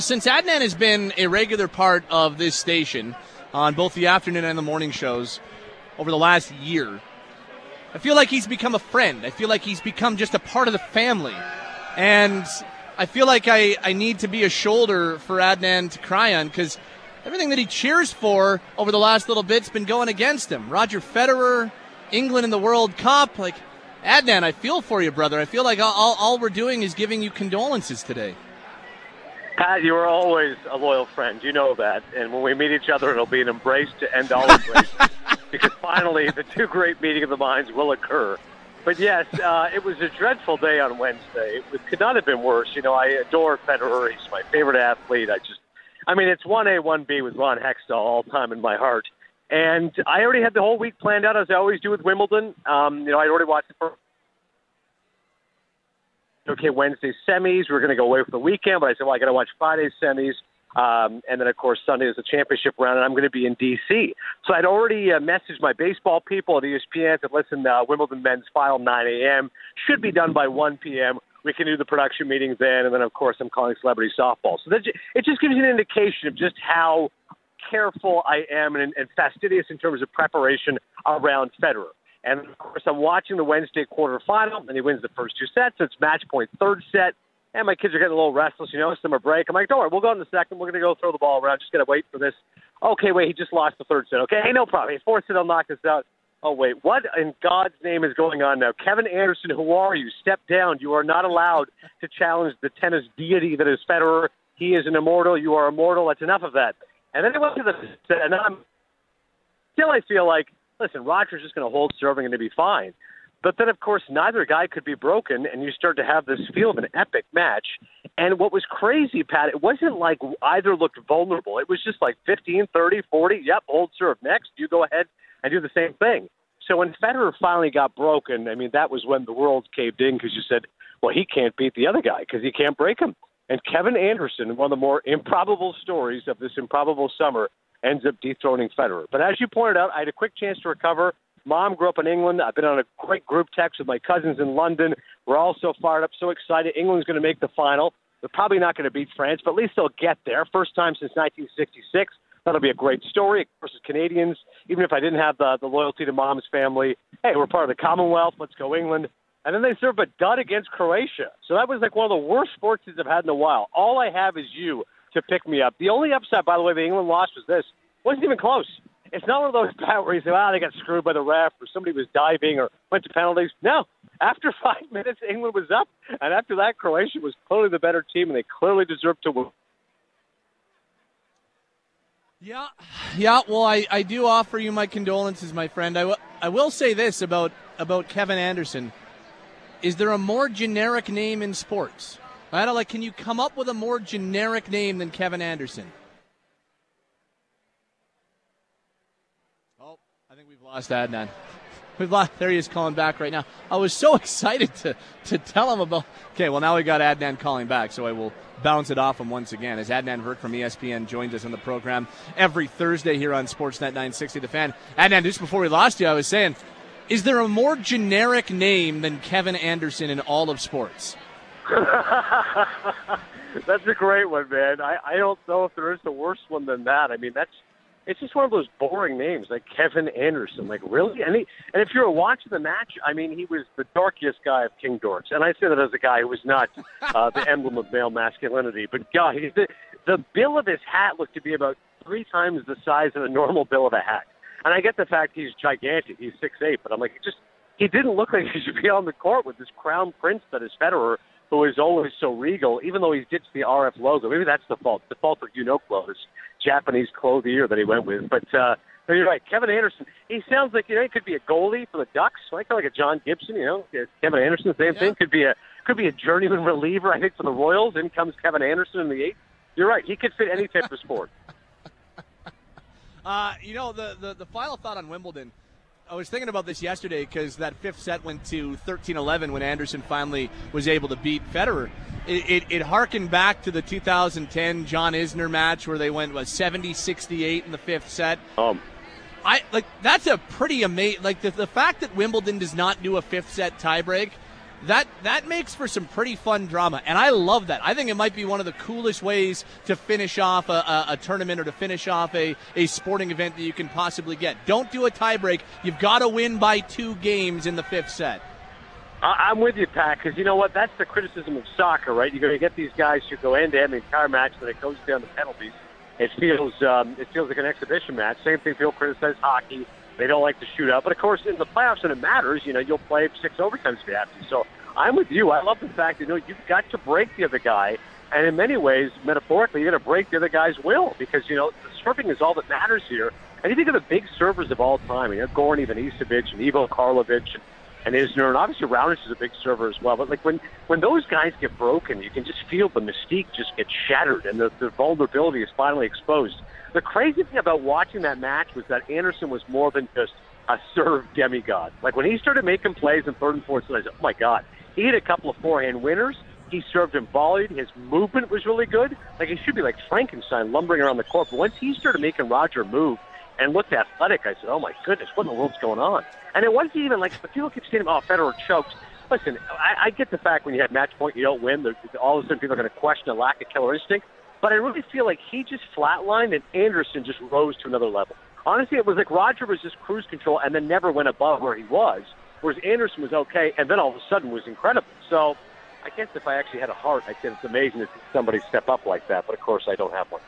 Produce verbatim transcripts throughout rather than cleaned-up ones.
Since Adnan has been a regular part of this station on both the afternoon and the morning shows over the last year, I feel like he's become a friend. I feel like he's become just a part of the family. And I feel like I, I need to be a shoulder for Adnan to cry on, because everything that he cheers for over the last little bit's been going against him. Roger Federer, England in the World Cup. Like, Adnan, I feel for you, brother. I feel like all, all we're doing is giving you condolences today. Pat, you are always a loyal friend. You know that. And when we meet each other, it'll be an embrace to end all embraces. Because finally, the two great meeting of the minds will occur. But yes, uh, it was a dreadful day on Wednesday. It could not have been worse. You know, I adore Federer. He's my favorite athlete. I just, I mean, it's one A, one B with Ron Hextall all time in my heart. And I already had the whole week planned out, as I always do with Wimbledon. Um, you know, I already watched the first. Okay, Wednesday semis. We were going to go away for the weekend, but I said, well, I got to watch Friday's semis. Um, and then, of course, Sunday is the championship round, and I'm going to be in D C So I'd already uh, messaged my baseball people at E S P N to listen, uh, Wimbledon men's final, nine a.m. Should be done by one p.m. We can do the production meeting then, and then, of course, I'm calling celebrity softball. So that, it just gives you an indication of just how careful I am and, and fastidious in terms of preparation around Federer. And, of course, I'm watching the Wednesday quarterfinal, and he wins the first two sets. So it's match point, third set. And my kids are getting a little restless, you know, summer break. I'm like, don't worry, we'll go in the second. We're going to go throw the ball around. Just got to wait for this. Okay, wait, he just lost the third set. Okay, hey, no problem. Hey, fourth set, I'll knock this out. Oh, wait, what in God's name is going on now? Kevin Anderson, who are you? Step down. You are not allowed to challenge the tennis deity that is Federer. He is an immortal. You are immortal. That's enough of that. And then I went to the set, and I'm still I feel like, listen, Roger's just going to hold serving and to be fine. But then, of course, neither guy could be broken, and you start to have this feel of an epic match. And what was crazy, Pat, it wasn't like either looked vulnerable. It was just like fifteen, thirty, forty, yep, hold serve. Next, you go ahead and do the same thing. So when Federer finally got broken, I mean, that was when the world caved in, because you said, well, he can't beat the other guy because he can't break him. And Kevin Anderson, one of the more improbable stories of this improbable summer, ends up dethroning Federer. But as you pointed out, I had a quick chance to recover. Mom grew up in England. I've been on a great group text with my cousins in London. We're all so fired up, so excited. England's going to make the final. They're probably not going to beat France, but at least they'll get there. First time since nineteen sixty-six. That'll be a great story. Of course, as Canadians, even if I didn't have the, the loyalty to Mom's family, hey, we're part of the Commonwealth. Let's go England. And then they serve a dud against Croatia. So that was like one of the worst sports teams I've had in a while. All I have is you to pick me up. The only upset, by the way, the England loss was this. Wasn't even close. It's not one of those bad where you say, wow, they got screwed by the ref or somebody was diving or went to penalties. No. After five minutes, England was up. And after that, Croatia was clearly the better team, and they clearly deserved to win. Yeah, yeah. Well, I, I do offer you my condolences, my friend. I, w- I will say this about, about Kevin Anderson. Is there a more generic name in sports? I don't like. Can you come up with a more generic name than Kevin Anderson? Oh, I think we've lost Adnan. We've lost. There he is calling back right now. I was so excited to to tell him about. Okay, well now we got Adnan calling back, so I will bounce it off him once again as Adnan Virk from E S P N joins us on the program every Thursday here on Sportsnet nine sixty The Fan. Adnan, just before we lost you, I was saying, is there a more generic name than Kevin Anderson in all of sports? That's a great one, man. I, I don't know if there is a worse one than that. I mean, that's it's just one of those boring names, like Kevin Anderson. Like, really? And, he, and if you were watching the match, I mean, he was the darkest guy of King Dorks. And I say that as a guy who was not uh, the emblem of male masculinity. But, God, he, the, the bill of his hat looked to be about three times the size of a normal bill of a hat. And I get the fact he's gigantic. He's six eight. But I'm like, it just he didn't look like he should be on the court with this crown prince that is Federer, who is always so regal, even though he ditched the R F logo. Maybe that's the fault. The fault of Uniqlo, this Japanese clothier that he went with. But uh, you're right, Kevin Anderson, he sounds like, you know, he could be a goalie for the Ducks, like, like a John Gibson, you know. Kevin Anderson, same yeah. thing. Could be a could be a journeyman reliever, I think, for the Royals. In comes Kevin Anderson in the eighth. You're right, he could fit any type of sport. Uh, you know, the, the, the final thought on Wimbledon, I was thinking about this yesterday because that fifth set went to thirteen eleven when Anderson finally was able to beat Federer. It, it, it harkened back to the two thousand ten John Isner match where they went, what, seventy sixty-eight in the fifth set. Um, I like that's a pretty amazing, like the, the fact that Wimbledon does not do a fifth set tiebreak that that makes for some pretty fun drama, and I love that. I think it might be one of the coolest ways to finish off a, a, a tournament or to finish off a, a sporting event that you can possibly get. Don't do a tiebreak. You've got to win by two games in the fifth set. I'm with you, Pat, because you know what? That's the criticism of soccer, right? You're going to get these guys who go end-to-end the entire match, and it goes down to penalties. It feels um, it feels like an exhibition match. Same thing people criticize hockey. They don't like to shoot out. But, of course, in the playoffs, when it matters, you know, you'll play six overtimes if you have to. So I'm with you. I love the fact that, you know, you've got to break the other guy. And in many ways, metaphorically, you're going to break the other guy's will because, you know, serving is all that matters here. And you think of the big servers of all time, you know, Goran Ivanisevic and Ivo Karlovic and, and Isner, and obviously Raonic is a big server as well. But, like, when, when those guys get broken, you can just feel the mystique just get shattered and the, the vulnerability is finally exposed. The crazy thing about watching that match was that Anderson was more than just a serve demigod. Like, when he started making plays in third and fourth, I said, oh, my God. He had a couple of forehand winners. He served and volleyed. His movement was really good. Like, he should be like Frankenstein lumbering around the court. But once he started making Roger move and looked athletic, I said, oh, my goodness, what in the world's going on? And it wasn't even like, people keep saying, oh, Federer choked. Listen, I, I get the fact when you have match point, you don't win. All of a sudden, people are going to question a lack of killer instinct. But I really feel like he just flatlined and Anderson just rose to another level. Honestly, it was like Roger was just cruise control and then never went above where he was, whereas Anderson was okay and then all of a sudden was incredible. So I guess if I actually had a heart, I'd say it's amazing to see somebody step up like that. But, of course, I don't have one.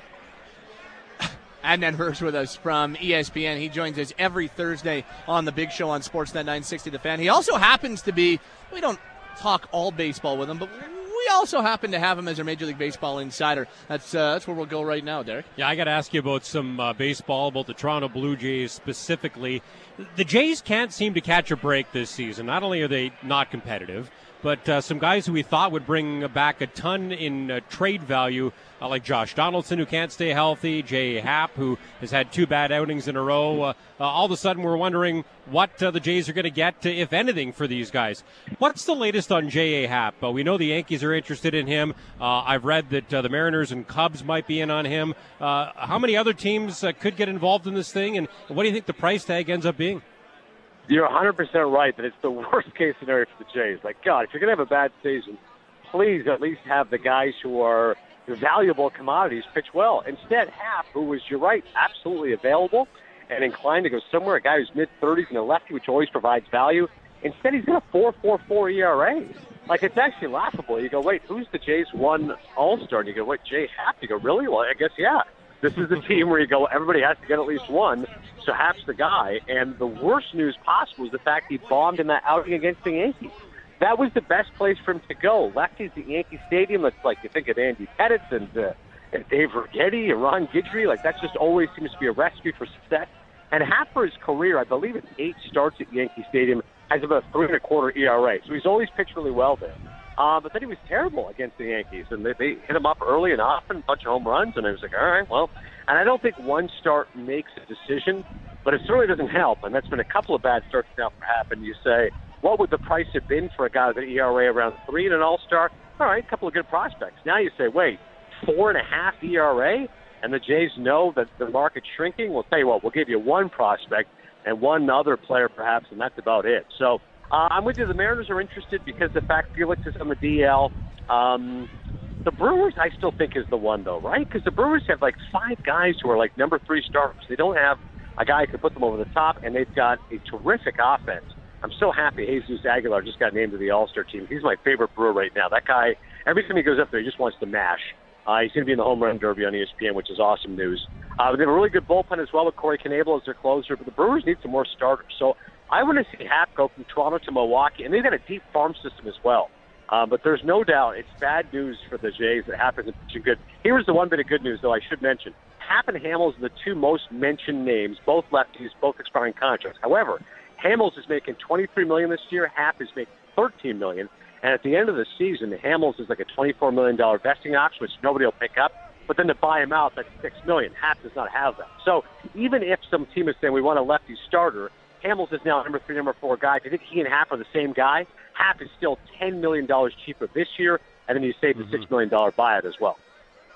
Adnan Hirsch with us from E S P N. He joins us every Thursday on the Big Show on Sportsnet nine sixty The Fan. He also happens to be, we don't talk all baseball with him, but we also happen to have him as our Major League Baseball insider. That's uh, that's where we'll go right now, Derek. Yeah, I got to ask you about some uh, baseball, about the Toronto Blue Jays specifically. The Jays can't seem to catch a break this season. Not only are they not competitive, but uh, some guys who we thought would bring back a ton in uh, trade value, uh, like Josh Donaldson, who can't stay healthy, J A. Happ, who has had two bad outings in a row. Uh, uh, all of a sudden, we're wondering what uh, the Jays are going to get, uh, if anything, for these guys. What's the latest on J A. Happ? Uh, we know the Yankees are interested in him. Uh, I've read that uh, the Mariners and Cubs might be in on him. Uh, how many other teams uh, could get involved in this thing, and what do you think the price tag ends up being? You're one hundred percent right that it's the worst-case scenario for the Jays. Like, God, if you're going to have a bad season, please at least have the guys who are valuable commodities pitch well. Instead, Happ, who was, you're right, absolutely available and inclined to go somewhere, a guy who's mid-thirties and a lefty, which always provides value, instead he's got a four point four four E R A. Like, it's actually laughable. You go, wait, who's the Jays' one All-Star? And you go, wait, J. Happ? You go, really? Well, I guess, yeah. This is a team where you go, everybody has to get at least one, so Happ's the guy. And the worst news possible is the fact he bombed in that outing against the Yankees. That was the best place for him to go. Lefties at Yankee Stadium, it's like you think of Andy Pettitte and, uh, and Dave Righetti and Ron Guidry. Like, that just always seems to be a recipe for success. And Happ, for his career, I believe it's eight starts at Yankee Stadium, has about a three and a quarter E R A. So he's always pitched really well there. Uh, but then he was terrible against the Yankees, and they, they hit him up early and often, a bunch of home runs, and I was like, all right, well. And I don't think one start makes a decision, but it certainly doesn't help, and that's been a couple of bad starts now for Happ, and you say, what would the price have been for a guy with an E R A around three and an all-star? All right, a couple of good prospects. Now you say, wait, four and a half E R A, and the Jays know that the market's shrinking? We'll tell you what, we'll give you one prospect and one other player perhaps, and that's about it. So uh, I'm with you. The Mariners are interested because the fact Felix is on the D L. Um, the Brewers, I still think, is the one, though, right? Because the Brewers have like five guys who are like number three starters. They don't have a guy who can put them over the top, and they've got a terrific offense. I'm so happy Jesus Aguilar just got named to the All-Star team. He's my favorite Brewer right now. That guy, every time he goes up there, he just wants to mash. Uh, he's going to be in the home run derby on E S P N, which is awesome news. Uh, they have a really good bullpen as well with Corey Knebel as their closer, but the Brewers need some more starters. So I want to see Happ go from Toronto to Milwaukee, and they've got a deep farm system as well. Uh, but there's no doubt it's bad news for the Jays that Happ isn't pitching good. Here's the one bit of good news, though, I should mention. Happ and Hamels are the two most mentioned names, both lefties, both expiring contracts. However, Hamels is making twenty-three million dollars this year. Happ is making thirteen million dollars. And at the end of the season, Hamels is like a twenty-four million dollars vesting option, which nobody will pick up. But then to buy him out, that's six million dollars. Happ does not have that. So even if some team is saying we want a lefty starter, Hamels is now number three, number four guy. If you think he and Happ are the same guy, Happ is still ten million dollars cheaper this year, and then you save the mm-hmm. six million dollars buyout as well.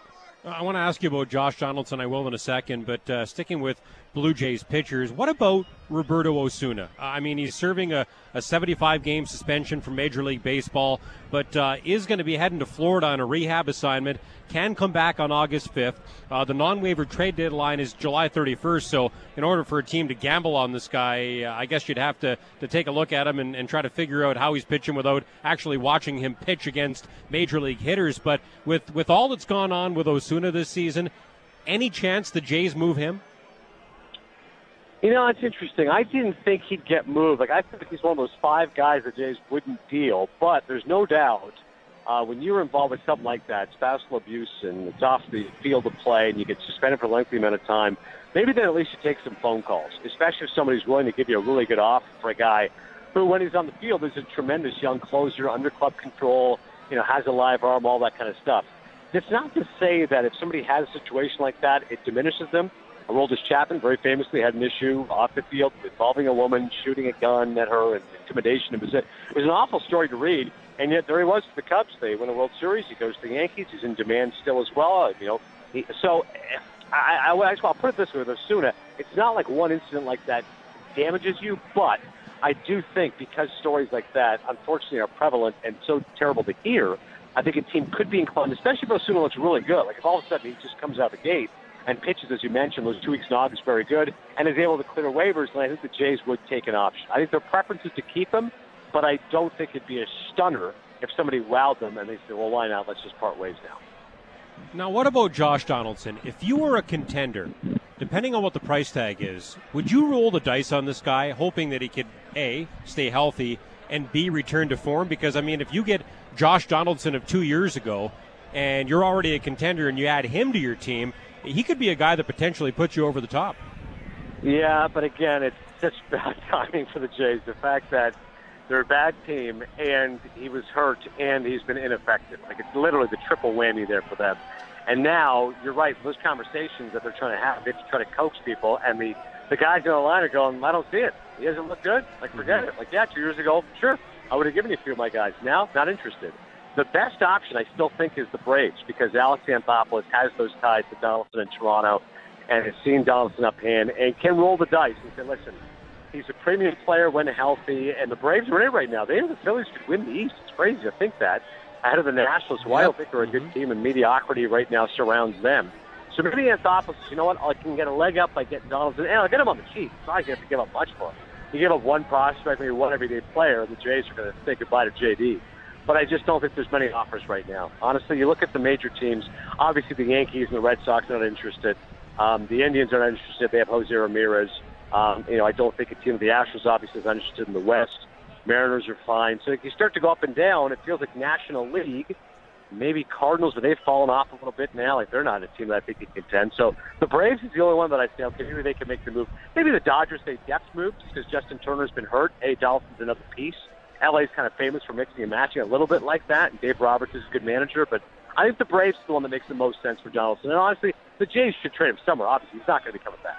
I want to ask you about Josh Donaldson. I will in a second, but uh, sticking with Blue Jays pitchers, what about Roberto Osuna? I mean, he's serving a, a seventy-five game suspension from Major League Baseball, but uh, is going to be heading to Florida on a rehab assignment, can come back on August fifth. Uh, the non-waiver trade deadline is July thirty-first, so in order for a team to gamble on this guy, uh, I guess you'd have to, to take a look at him and, and try to figure out how he's pitching without actually watching him pitch against Major League hitters. But with, with all that's gone on with Osuna this season, any chance the Jays move him? You know, it's interesting. I didn't think he'd get moved. Like, I think he's one of those five guys the Jays wouldn't deal. But there's no doubt uh, when you're involved with something like that, spousal abuse, and it's off the field of play, and you get suspended for a lengthy amount of time, maybe then at least you take some phone calls, especially if somebody's willing to give you a really good offer for a guy who, when he's on the field, is a tremendous young closer, under club control, you know, has a live arm, all that kind of stuff. It's not to say that if somebody has a situation like that, it diminishes them. Aroldis Chapman very famously had an issue off the field involving a woman shooting a gun at her and intimidation. It was, a, it was an awful story to read, and yet there he was with the Cubs. They win a World Series. He goes to the Yankees. He's in demand still as well. You know, he, so I, I, I, I'll put it this way with Osuna. It's not like one incident like that damages you, but I do think because stories like that, unfortunately, are prevalent and so terrible to hear, I think a team could be inclined, especially if Osuna looks really good. Like if all of a sudden he just comes out of the gate and pitches, as you mentioned, those two weeks in August very good, and is able to clear waivers, then I think the Jays would take an option. I think their preference is to keep him, but I don't think it'd be a stunner if somebody wowed them and they said, well, why not? Let's just part ways now. Now, what about Josh Donaldson? If you were a contender, depending on what the price tag is, would you roll the dice on this guy, hoping that he could, A, stay healthy, and B, return to form? Because, I mean, if you get Josh Donaldson of two years ago and you're already a contender and you add him to your team, he could be a guy that potentially puts you over the top. Yeah, but again, it's such bad timing for the Jays. The fact that they're a bad team, and he was hurt, and he's been ineffective. Like, it's literally the triple whammy there for them. And now, you're right, those conversations that they're trying to have, they have to try to coax people, and the, the guys on the line are going, I don't see it. He doesn't look good. Like, forget mm-hmm. it. Like, yeah, two years ago, sure, I would have given you a few of my guys. Now, not interested. The best option, I still think, is the Braves, because Alex Anthopoulos has those ties to Donaldson in Toronto and has seen Donaldson up hand and can roll the dice and say, listen, he's a premium player when healthy, and the Braves are in it right now. They and the Phillies could win the East. It's crazy to think that ahead of the Nationals, who I don't think are a good team, and mediocrity right now surrounds them. So maybe Anthopoulos, you know what, I can get a leg up by getting Donaldson, and I'll get him on the cheap. It's not like you have to give up much for him. You give up one prospect, maybe one everyday player, the Jays are going to say goodbye to J D. But I just don't think there's many offers right now. Honestly, you look at the major teams, obviously the Yankees and the Red Sox are not interested. Um, the Indians are not interested. They have Jose Ramirez. Um, you know, I don't think a team of the Astros obviously is not interested in the West. Mariners are fine. So if you start to go up and down, it feels like National League, maybe Cardinals, but they've fallen off a little bit now. Like they're not a team that I think can contend. So the Braves is the only one that I say, okay, maybe they can make the move. Maybe the Dodgers say depth moves because Justin Turner's been hurt. Eddie Donaldson's another piece. L A's kind of famous for mixing and matching a little bit like that, and Dave Roberts is a good manager, but I think the Braves is the one that makes the most sense for Donaldson. And honestly, the Jays should trade him somewhere. Obviously, he's not going to be coming back.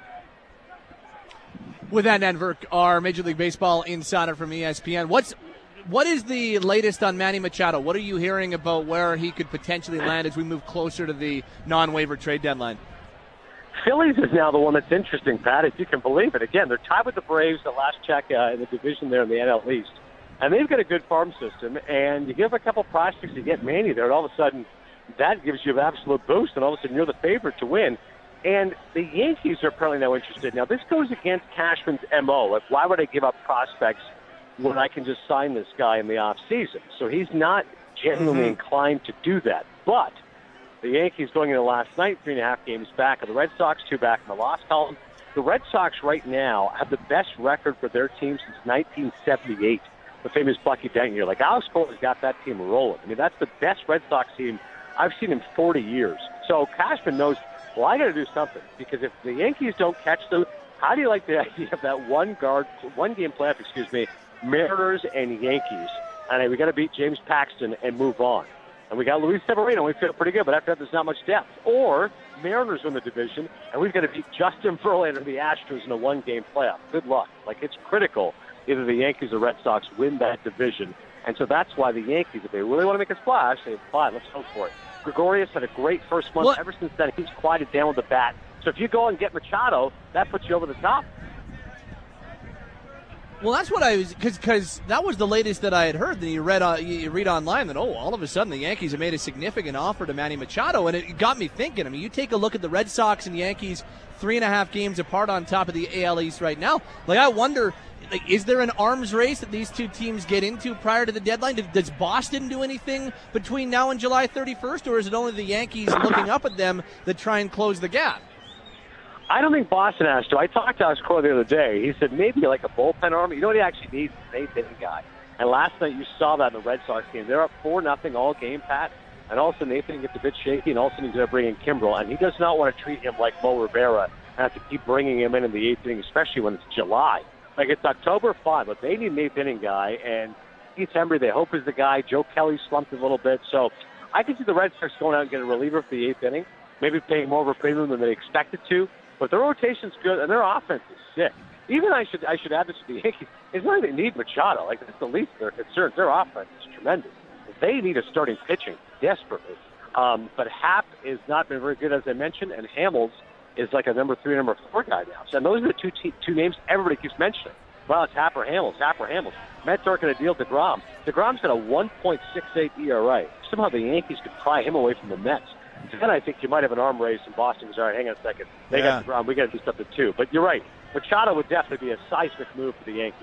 With that, Nan Verk, our Major League Baseball insider from E S P N. What's what is the latest on Manny Machado? What are you hearing about where he could potentially land as we move closer to the non-waiver trade deadline? Phillies is now the one that's interesting, Pat, if you can believe it. Again, they're tied with the Braves the last check uh, in the division there in the N L East. And they've got a good farm system, and you give a couple prospects, you get Manny there, and all of a sudden that gives you an absolute boost, and all of a sudden you're the favorite to win. And the Yankees are apparently now interested. Now, this goes against Cashman's M O. Like, why would I give up prospects when I can just sign this guy in the offseason? So he's not genuinely mm-hmm. inclined to do that. But the Yankees going into last night, three and a half games back of the Red Sox, two back in the loss column. The Red Sox right now have the best record for their team since nineteen seventy-eight. The famous Bucky Dent year. Like, Alex Cole has got that team rolling. I mean, that's the best Red Sox team I've seen in forty years. So Cashman knows, well, I got to do something, because if the Yankees don't catch them, how do you like the idea of that one guard, one game playoff, excuse me, Mariners and Yankees? And we got to beat James Paxton and move on. And we got Luis Severino. We feel pretty good, but after that, there's not much depth. Or Mariners win the division, and we've got to beat Justin Verlander and the Astros in a one-game playoff. Good luck. Like, it's critical either the Yankees or Red Sox win that division. And so that's why the Yankees, if they really want to make a splash, say, fine, let's go for it. Gregorius had a great first month. What? Ever since then, he's quieted down with the bat. So if you go and get Machado, that puts you over the top. Well, that's what I was, because that was the latest that I had heard. That you read, uh, you read online that oh, all of a sudden the Yankees have made a significant offer to Manny Machado, and it got me thinking. I mean, you take a look at the Red Sox and Yankees, three and a half games apart on top of the A L East right now. Like, I wonder, like, is there an arms race that these two teams get into prior to the deadline? Does Boston do anything between now and July thirty-first, or is it only the Yankees looking up at them that try and close the gap? I don't think Boston has to. I talked to Alex Cora the other day. He said maybe like a bullpen arm. You know what he actually needs? An eighth inning guy. And last night you saw that in the Red Sox game. They're up four nothing all game, Pat. And all of a sudden Nathan gets a bit shaky, and all of a sudden he's going to bring in Kimbrel. And he does not want to treat him like Mo Rivera and have to keep bringing him in in the eighth inning, especially when it's July. Like, it's October fine, but they need an eighth inning guy. And Keith Embry, they hope, is the guy. Joe Kelly slumped a little bit. So I can see the Red Sox going out and getting a reliever for the eighth inning, maybe paying more of a premium than they expected to. But their rotation's good, and their offense is sick. Even I should I should add this to the Yankees. It's not like they need Machado. Like, that's the least of their concerns. Their offense is tremendous. They need a starting pitching desperately. Um, but Happ has not been very good, as I mentioned, and Hamels is like a number three, number four guy now. So, and those are the two te- two names everybody keeps mentioning. Well, it's Happ or Hamels, Happ or Hamels. Mets aren't going to deal DeGrom. DeGrom's got a one point six eight E R A. Somehow the Yankees could pry him away from the Mets. Then I think you might have an arm race in Boston. All right, hang on a second. They yeah. got DeGrom. We got to do something too. But you're right. Machado would definitely be a seismic move for the Yankees.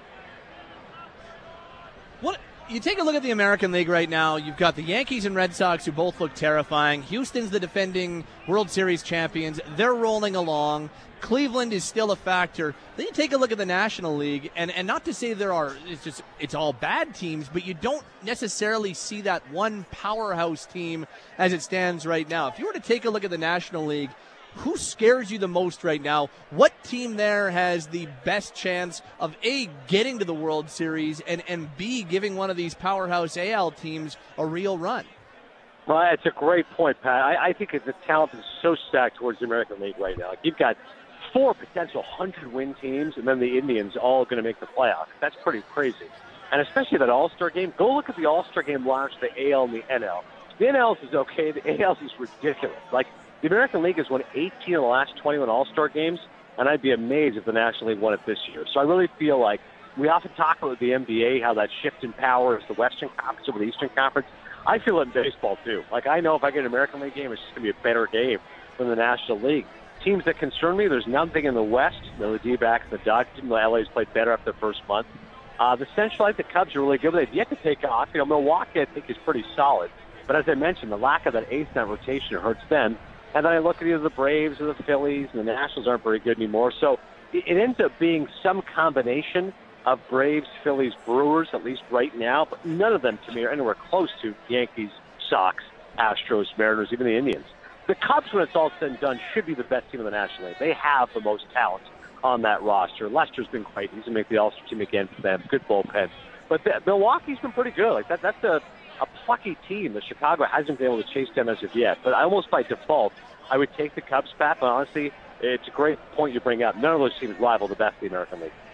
What you take a look at the American League right now, you've got the Yankees and Red Sox who both look terrifying. Houston's the defending World Series champions. They're rolling along. Cleveland is still a factor. Then you take a look at the National League, and, and not to say there are it's just it's all bad teams, but you don't necessarily see that one powerhouse team as it stands right now. If you were to take a look at the National League, who scares you the most right now? What team there has the best chance of A, getting to the World Series, and, and B, giving one of these powerhouse A L teams a real run? Well, that's a great point, Pat. I, I think the talent is so stacked towards the American League right now. Like, you've got four potential hundred-win teams, and then the Indians all going to make the playoffs. That's pretty crazy. And especially that All-Star game. Go look at the All-Star game last, the A L and the N L. The N L is okay. The A L is ridiculous. Like, the American League has won eighteen of the last twenty-one All-Star games, and I'd be amazed if the National League won it this year. So I really feel like we often talk about the N B A, how that shift in power is the Western Conference over the Eastern Conference. I feel it in baseball, too. Like, I know if I get an American League game, it's just going to be a better game than the National League. Teams that concern me, there's nothing in the West. You know, the D-backs, the Dodgers, the L A's played better after the first month. Uh, the Central, I think the Cubs are really good, but they've yet to take off. You know, Milwaukee, I think, is pretty solid. But as I mentioned, the lack of that ace in that rotation hurts them. And then I look at either the Braves or the Phillies, and the Nationals aren't very good anymore. So it, it ends up being some combination of Braves, Phillies, Brewers, at least right now. But none of them, to me, are anywhere close to Yankees, Sox, Astros, Mariners, even the Indians. The Cubs, when it's all said and done, should be the best team in the National League. They have the most talent on that roster. Lester's been great. He's going to make the All-Star team again for them. Good bullpen. But the, Milwaukee's been pretty good. Like that, That's a, a plucky team that Chicago hasn't been able to chase them as of yet. But almost by default, I would take the Cubs, Pat. But honestly, it's a great point you bring up. None of those teams rival the best in the American League.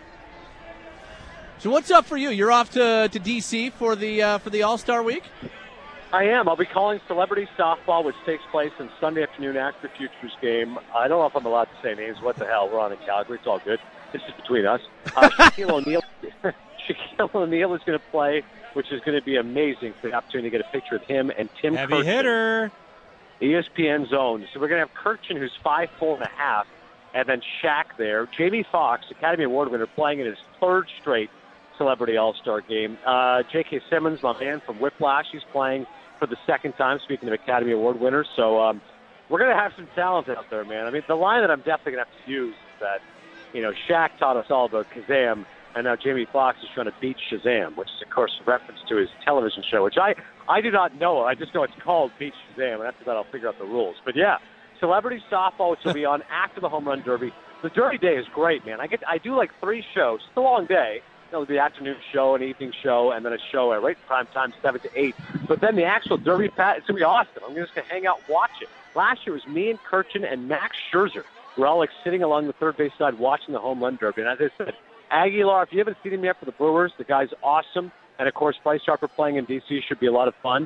So what's up for you? You're off to, to D C for the uh, for the All-Star Week? I am. I'll be calling Celebrity Softball, which takes place on Sunday afternoon after the Futures game. I don't know if I'm allowed to say names. What the hell? We're on in Calgary. It's all good. This is between us. Uh, Shaquille O'Neal Shaquille O'Neal is going to play, which is going to be amazing for the opportunity to get a picture of him and Tim Heavy Kirkland. hitter. E S P N Zone. So we're going to have Kirkland, who's five four and a half, and then Shaq there. Jamie Foxx, Academy Award winner, playing in his third straight Celebrity All-Star game. Uh, J K. Simmons, my man from Whiplash, he's playing for the second time, speaking of Academy Award winners. So um, we're going to have some talent out there, man. I mean, the line that I'm definitely going to have to use is that, you know, Shaq taught us all about Kazam, and now Jamie Foxx is trying to beat Shazam, which is, of course, a reference to his television show, which I, I do not know. I just know it's called Beat Shazam, and after that I'll figure out the rules. But, yeah, Celebrity Softball, which will be on after the Home Run Derby. The Derby Day is great, man. I get I do like three shows. It's a long day. You know, the afternoon show, an evening show, and then a show at right prime time, seven to eight. But then the actual Derby, Pat, it's going to be awesome. I'm just going to hang out and watch it. Last year it was me and Kirchen and Max Scherzer. We're all like sitting along the third base side watching the Home Run Derby. And as I said, Aguilar, if you haven't seen him yet for the Brewers, the guy's awesome. And, of course, Bryce Harper playing in D C should be a lot of fun.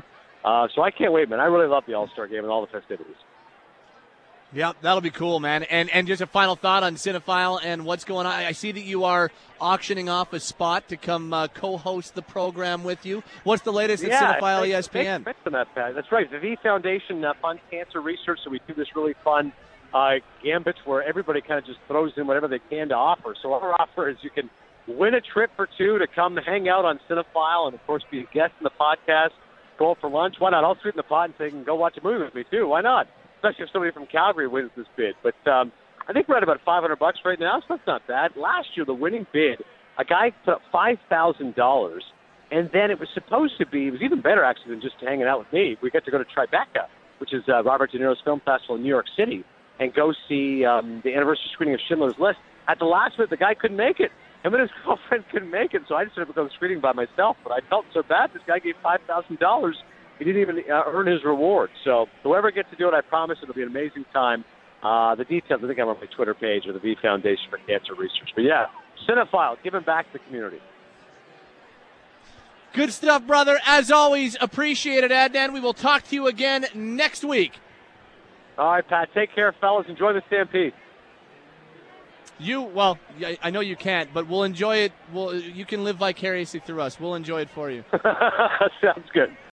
Uh, so I can't wait, man. I really love the All-Star Game and all the festivities. Yeah, that'll be cool, man. And and just a final thought on Cinephile and what's going on. I see that you are auctioning off a spot to come uh, co-host the program with you. What's the latest yeah, at Cinephile E S P N? Thanks for that, Pat. That's right. The V Foundation uh, funds cancer research, so we do this really fun uh, gambit where everybody kind of just throws in whatever they can to offer. So our offer is you can win a trip for two to come hang out on Cinephile and, of course, be a guest in the podcast, go out for lunch. Why not? I'll sweeten the pot and say, you can go watch a movie with me, too. Why not? Especially if somebody from Calgary wins this bid. But um, I think we're at about five hundred bucks right now, so that's not bad. Last year, the winning bid, a guy put up five thousand dollars, and then it was supposed to be, it was even better, actually, than just hanging out with me. We got to go to Tribeca, which is uh, Robert De Niro's film festival in New York City, and go see um, the anniversary screening of Schindler's List. At the last minute, the guy couldn't make it. Him and his girlfriend couldn't make it, so I just ended up going screening by myself. But I felt so bad. This guy gave five thousand dollars. He didn't even uh, earn his reward. So whoever gets to do it, I promise it'll be an amazing time. Uh, the details, I think I'm on my Twitter page or the V Foundation for Cancer Research. But, yeah, Cinephile, giving back to the community. Good stuff, brother. As always, appreciate it, Adnan. We will talk to you again next week. All right, Pat. Take care, fellas. Enjoy the Stampede. You, well, I know you can't, but we'll enjoy it. We'll, you can live vicariously through us. We'll enjoy it for you. Sounds good.